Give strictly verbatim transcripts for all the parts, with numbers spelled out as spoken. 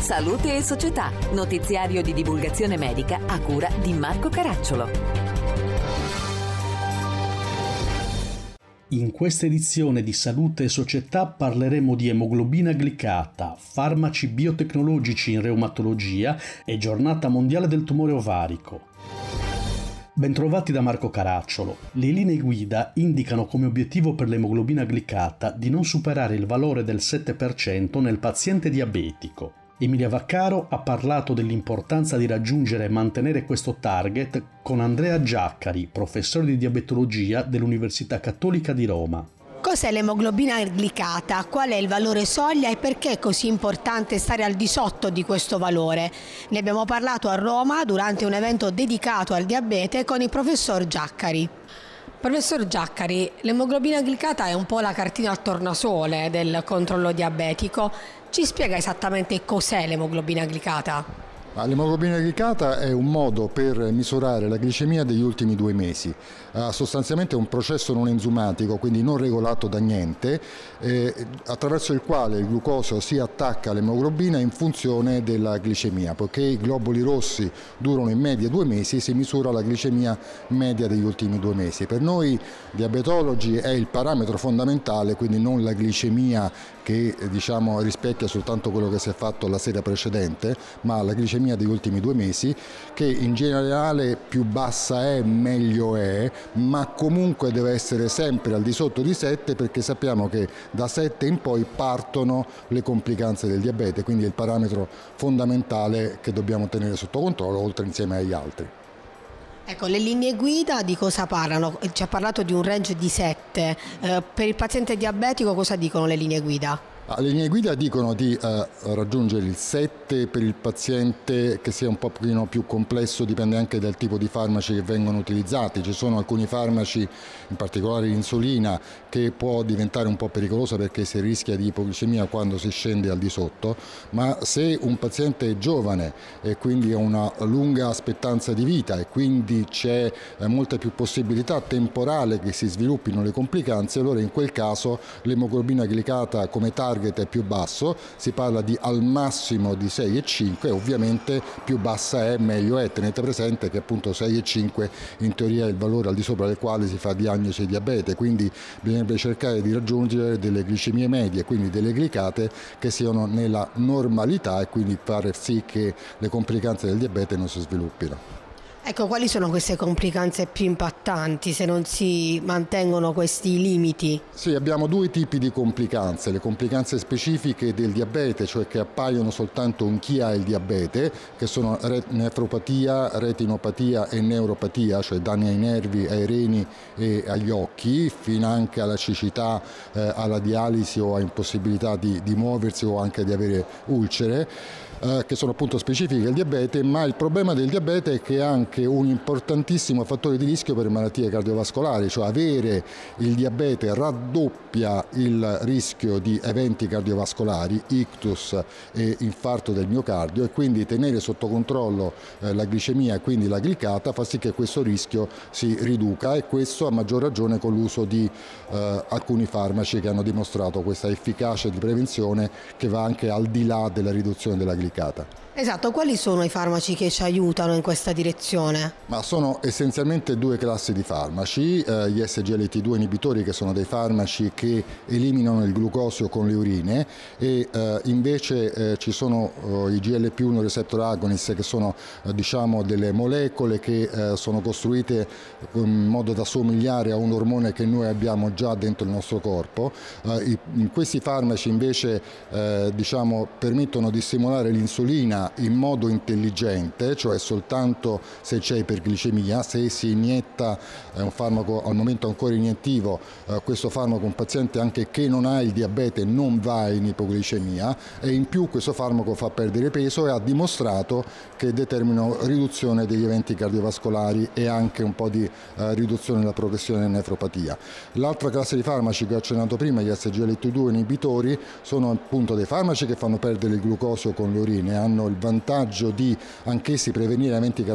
Salute e Società, notiziario di divulgazione medica a cura di Marco Caracciolo. In questa edizione di Salute e Società parleremo di emoglobina glicata, farmaci biotecnologici in reumatologia e giornata mondiale del tumore ovarico. Bentrovati da Marco Caracciolo. Le linee guida indicano come obiettivo per l'emoglobina glicata di non superare il valore del sette per cento nel paziente diabetico. Emilia Vaccaro ha parlato dell'importanza di raggiungere e mantenere questo target con Andrea Giaccari, professore di diabetologia dell'Università Cattolica di Roma. Cos'è l'emoglobina glicata? Qual è il valore soglia e perché è così importante stare al di sotto di questo valore? Ne abbiamo parlato a Roma durante un evento dedicato al diabete con il professor Giaccari. Professor Giaccari, l'emoglobina glicata è un po' la cartina al tornasole del controllo diabetico. Ci spiega esattamente cos'è l'emoglobina glicata? L'emoglobina glicata è un modo per misurare la glicemia degli ultimi due mesi. Uh, sostanzialmente è un processo non enzimatico, quindi non regolato da niente, eh, attraverso il quale il glucosio si attacca all'emoglobina in funzione della glicemia. Poiché i globuli rossi durano in media due mesi, si misura la glicemia media degli ultimi due mesi. Per noi diabetologi è il parametro fondamentale, quindi non la glicemia che eh, diciamo rispecchia soltanto quello che si è fatto la sera precedente, ma la glicemia degli ultimi due mesi, che in generale più bassa è meglio è, ma comunque deve essere sempre al di sotto di sette, perché sappiamo che da sette in poi partono le complicanze del diabete, quindi è il parametro fondamentale che dobbiamo tenere sotto controllo, oltre insieme agli altri. Ecco, le linee guida di cosa parlano? Ci ha parlato di un range di sette. Eh, per il paziente diabetico cosa dicono le linee guida? Le linee guida dicono di eh, raggiungere il sette per il paziente che sia un po' più complesso, dipende anche dal tipo di farmaci che vengono utilizzati. Ci sono alcuni farmaci, in particolare l'insulina, che può diventare un po' pericolosa perché si rischia di ipoglicemia quando si scende al di sotto, ma se un paziente è giovane e quindi ha una lunga aspettanza di vita e quindi c'è eh, molta più possibilità temporale che si sviluppino le complicanze, allora in quel caso l'emoglobina glicata come target è più basso, si parla di al massimo di sei virgola cinque, e ovviamente più bassa è meglio è. Tenete presente che appunto sei virgola cinque in teoria è il valore al di sopra del quale si fa diagnosi di diabete, quindi bisognerebbe cercare di raggiungere delle glicemie medie, quindi delle glicate che siano nella normalità e quindi fare sì che le complicanze del diabete non si sviluppino. Ecco, quali sono queste complicanze più impattanti se non si mantengono questi limiti? Sì, abbiamo due tipi di complicanze: le complicanze specifiche del diabete, cioè che appaiono soltanto in chi ha il diabete, che sono nefropatia, retinopatia e neuropatia, cioè danni ai nervi, ai reni e agli occhi, fino anche alla cecità, eh, alla dialisi o a impossibilità di, di muoversi o anche di avere ulcere. Eh, che sono appunto specifiche del diabete, ma il problema del diabete è che è anche un importantissimo fattore di rischio per malattie cardiovascolari, cioè avere il diabete raddoppia il rischio di eventi cardiovascolari, ictus e infarto del miocardio, e quindi tenere sotto controllo eh, la glicemia e quindi la glicata fa sì che questo rischio si riduca, e questo a maggior ragione con l'uso di eh, alcuni farmaci che hanno dimostrato questa efficacia di prevenzione che va anche al di là della riduzione della glicata. Esatto, quali sono i farmaci che ci aiutano in questa direzione? Ma sono essenzialmente due classi di farmaci, eh, gli S G L T due inibitori, che sono dei farmaci che eliminano il glucosio con le urine, e eh, invece eh, ci sono eh, i G L P uno receptor agonist, che sono eh, diciamo delle molecole che eh, sono costruite in modo da somigliare a un ormone che noi abbiamo già dentro il nostro corpo. Eh, i, questi farmaci invece eh, diciamo permettono di stimolare l'insulina in modo intelligente, cioè soltanto se c'è iperglicemia. Se si inietta eh, un farmaco al momento ancora iniettivo, eh, questo farmaco un paziente anche che non ha il diabete non va in ipoglicemia, e in più questo farmaco fa perdere peso e ha dimostrato che determinano riduzione degli eventi cardiovascolari e anche un po' di eh, riduzione della progressione della nefropatia. L'altra classe di farmaci che ho accennato prima, gli S G L T due inibitori, sono appunto dei farmaci che fanno perdere il glucosio con le urine, hanno il vantaggio di anch'essi prevenire eventi cardiovascolari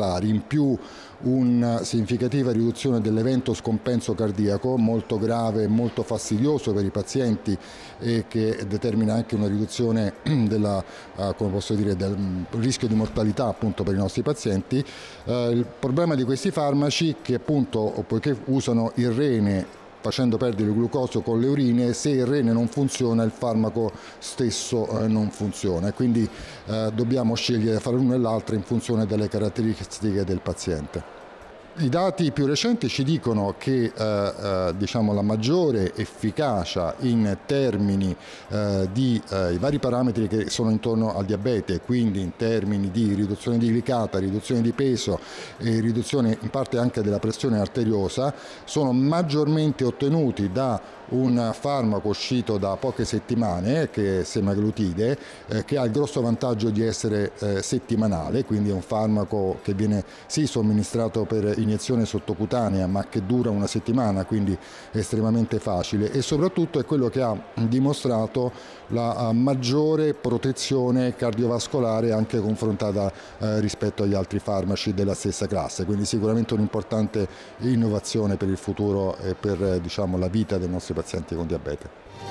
cardiovascolari, in più una significativa riduzione dell'evento scompenso cardiaco, molto grave e molto fastidioso per i pazienti e che determina anche una riduzione della, uh, come posso dire, del rischio di mortalità appunto per i nostri pazienti. Uh, il problema di questi farmaci che appunto, poiché usano il rene facendo perdere il glucosio con le urine, se il rene non funziona il farmaco stesso eh, non funziona, quindi eh, dobbiamo scegliere fra l'uno e l'altro in funzione delle caratteristiche del paziente. I dati più recenti ci dicono che eh, eh, diciamo, la maggiore efficacia in termini eh, di eh, i vari parametri che sono intorno al diabete, quindi in termini di riduzione di glicata, riduzione di peso e riduzione in parte anche della pressione arteriosa, sono maggiormente ottenuti da un farmaco uscito da poche settimane che è semaglutide, eh, che ha il grosso vantaggio di essere eh, settimanale, quindi è un farmaco che viene sì somministrato per iniezione sottocutanea ma che dura una settimana, quindi è estremamente facile, e soprattutto è quello che ha dimostrato la maggiore protezione cardiovascolare anche confrontata eh, rispetto agli altri farmaci della stessa classe, quindi sicuramente un'importante innovazione per il futuro e per eh, diciamo, la vita dei nostri pazienti con diabete.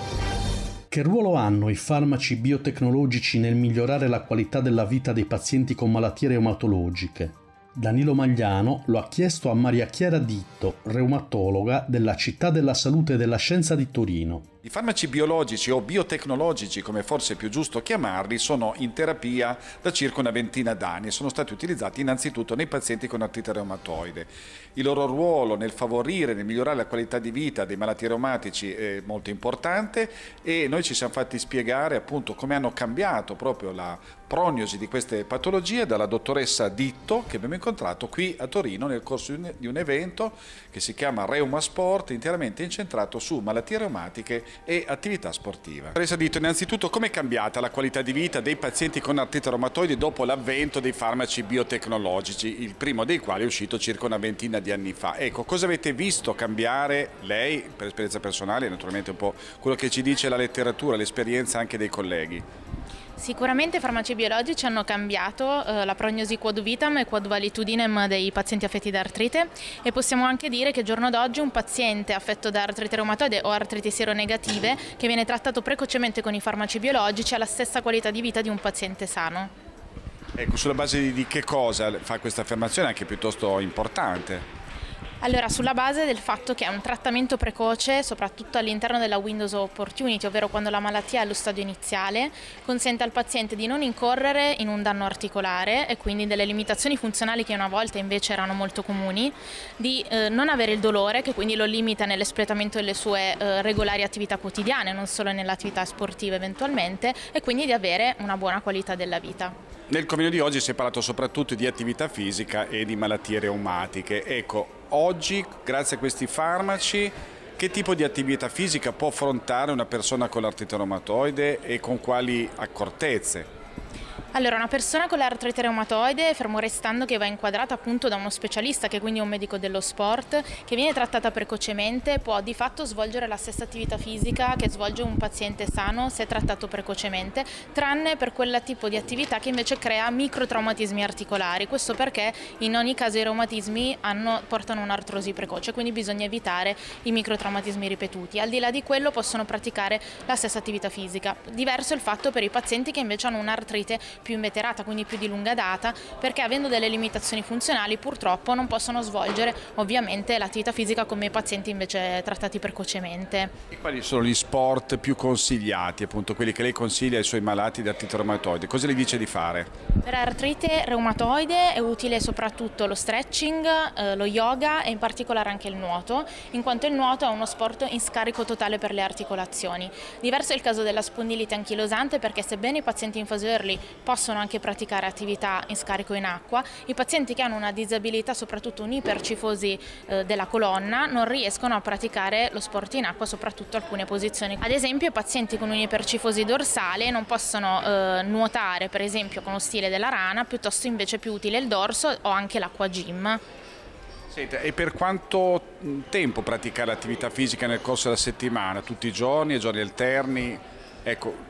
Che ruolo hanno i farmaci biotecnologici nel migliorare la qualità della vita dei pazienti con malattie reumatologiche? Danilo Magliano lo ha chiesto a Maria Chiara Ditto, reumatologa della Città della Salute e della Scienza di Torino. I farmaci biologici o biotecnologici, come forse è più giusto chiamarli, sono in terapia da circa una ventina d'anni e sono stati utilizzati innanzitutto nei pazienti con artrite reumatoide. Il loro ruolo nel favorire, nel migliorare la qualità di vita dei malati reumatici è molto importante e noi ci siamo fatti spiegare appunto come hanno cambiato proprio la prognosi di queste patologie dalla dottoressa Ditto, che abbiamo incontrato qui a Torino nel corso di un evento che si chiama Reuma Sport, interamente incentrato su malattie reumatiche e attività sportiva. Dottoressa Ditto, innanzitutto come è cambiata la qualità di vita dei pazienti con artrite reumatoide dopo l'avvento dei farmaci biotecnologici, il primo dei quali è uscito circa una ventina di anni fa? Ecco, cosa avete visto cambiare lei, per esperienza personale, naturalmente un po' quello che ci dice la letteratura, l'esperienza anche dei colleghi? Sicuramente i farmaci biologici hanno cambiato eh, la prognosi quod vitam e quod valetudinem dei pazienti affetti da artrite e possiamo anche dire che al giorno d'oggi un paziente affetto da artrite reumatoide o artriti seronegative che viene trattato precocemente con i farmaci biologici ha la stessa qualità di vita di un paziente sano. Ecco, sulla base di che cosa fa questa affermazione anche piuttosto importante? Allora, sulla base del fatto che è un trattamento precoce, soprattutto all'interno della windows of opportunity, ovvero quando la malattia è allo stadio iniziale, consente al paziente di non incorrere in un danno articolare e quindi delle limitazioni funzionali che una volta invece erano molto comuni, di eh, non avere il dolore, che quindi lo limita nell'espletamento delle sue eh, regolari attività quotidiane, non solo nell'attività sportiva eventualmente, e quindi di avere una buona qualità della vita. Nel convegno di oggi si è parlato soprattutto di attività fisica e di malattie reumatiche. Ecco, oggi, grazie a questi farmaci, che tipo di attività fisica può affrontare una persona con l'artrite reumatoide e con quali accortezze? Allora, una persona con l'artrite reumatoide, fermo restando che va inquadrata appunto da uno specialista, che è quindi un medico dello sport, che viene trattata precocemente, può di fatto svolgere la stessa attività fisica che svolge un paziente sano se trattato precocemente, tranne per quel tipo di attività che invece crea microtraumatismi articolari. Questo perché in ogni caso i reumatismi hanno, portano un'artrosi precoce, quindi bisogna evitare i microtraumatismi ripetuti. Al di là di quello possono praticare la stessa attività fisica. Diverso è il fatto per i pazienti che invece hanno un'artrite più inveterata, quindi più di lunga data, perché avendo delle limitazioni funzionali purtroppo non possono svolgere ovviamente l'attività fisica come i pazienti invece trattati precocemente. E quali sono gli sport più consigliati, appunto quelli che lei consiglia ai suoi malati di artrite reumatoide? Cosa le dice di fare? Per artrite reumatoide è utile soprattutto lo stretching, eh, lo yoga e in particolare anche il nuoto, in quanto il nuoto è uno sport in scarico totale per le articolazioni. Diverso è il caso della spondilite anchilosante, perché sebbene i pazienti in fase early possono anche praticare attività in scarico in acqua, i pazienti che hanno una disabilità, soprattutto un'ipercifosi eh, della colonna, non riescono a praticare lo sport in acqua, soprattutto alcune posizioni. Ad esempio i pazienti con un'ipercifosi dorsale non possono eh, nuotare per esempio con lo stile della rana, piuttosto invece è più utile il dorso o anche l'acqua gym. Senta, e per quanto tempo praticare l'attività fisica nel corso della settimana? Tutti i giorni, a giorni alterni? Ecco,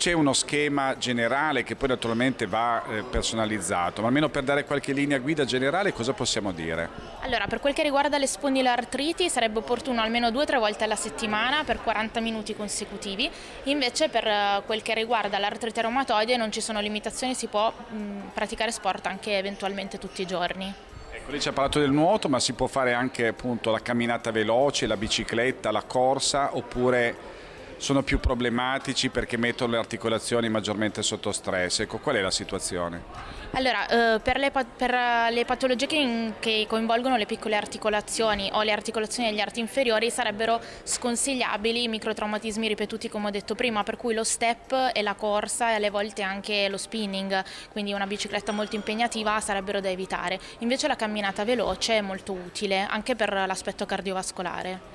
C'è uno schema generale che poi naturalmente va eh, personalizzato, ma almeno per dare qualche linea guida generale cosa possiamo dire? Allora, per quel che riguarda le spondiloartriti sarebbe opportuno almeno due o tre volte alla settimana per quaranta minuti consecutivi, invece per uh, quel che riguarda l'artrite reumatoide non ci sono limitazioni, si può mh, praticare sport anche eventualmente tutti i giorni. Ecco, lei ci ha parlato del nuoto, ma si può fare anche appunto la camminata veloce, la bicicletta, la corsa, oppure sono più problematici perché mettono le articolazioni maggiormente sotto stress? Ecco, qual è la situazione? Allora, eh, per, le, per le patologie che, in, che coinvolgono le piccole articolazioni o le articolazioni degli arti inferiori sarebbero sconsigliabili i microtraumatismi ripetuti, come ho detto prima, per cui lo step e la corsa e alle volte anche lo spinning, quindi una bicicletta molto impegnativa, sarebbero da evitare. Invece la camminata veloce è molto utile anche per l'aspetto cardiovascolare.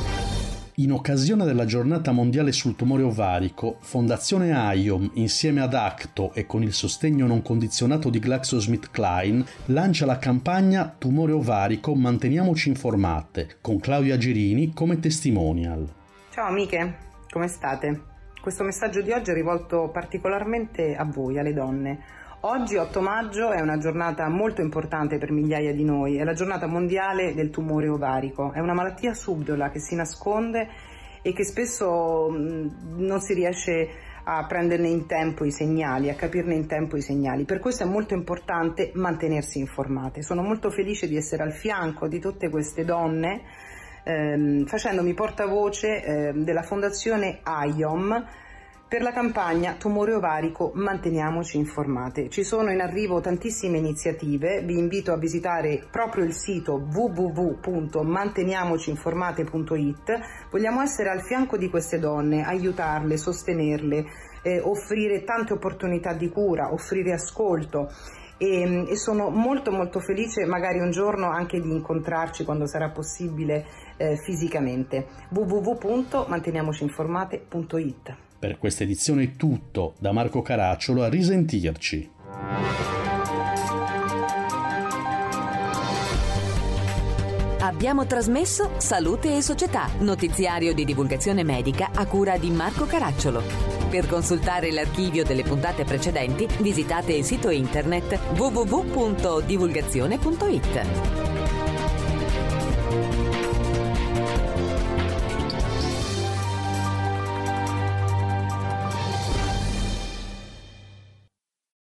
In occasione della giornata mondiale sul tumore ovarico, Fondazione AIOM, insieme ad ACTO e con il sostegno non condizionato di GlaxoSmithKline, lancia la campagna Tumore ovarico, manteniamoci informate, con Claudia Gerini come testimonial. Ciao amiche, come state? Questo messaggio di oggi è rivolto particolarmente a voi, alle donne. Oggi, otto maggio, è una giornata molto importante per migliaia di noi, è la giornata mondiale del tumore ovarico. È una malattia subdola che si nasconde e che spesso mh, non si riesce a prenderne in tempo i segnali, a capirne in tempo i segnali. Per questo è molto importante mantenersi informate. Sono molto felice di essere al fianco di tutte queste donne, ehm, facendomi portavoce eh, della Fondazione AIOM, per la campagna Tumore ovarico, manteniamoci informate. Ci sono in arrivo tantissime iniziative, vi invito a visitare proprio il sito w w w punto manteniamocinformate punto i t. Vogliamo essere al fianco di queste donne, aiutarle, sostenerle, eh, offrire tante opportunità di cura, offrire ascolto. E, e sono molto molto felice magari un giorno anche di incontrarci quando sarà possibile eh, fisicamente. w w w punto manteniamocinformate punto i t. Per questa edizione è tutto, da Marco Caracciolo, a risentirci. Abbiamo trasmesso Salute e Società, notiziario di divulgazione medica a cura di Marco Caracciolo. Per consultare l'archivio delle puntate precedenti, visitate il sito internet w w w punto divulgazione punto i t.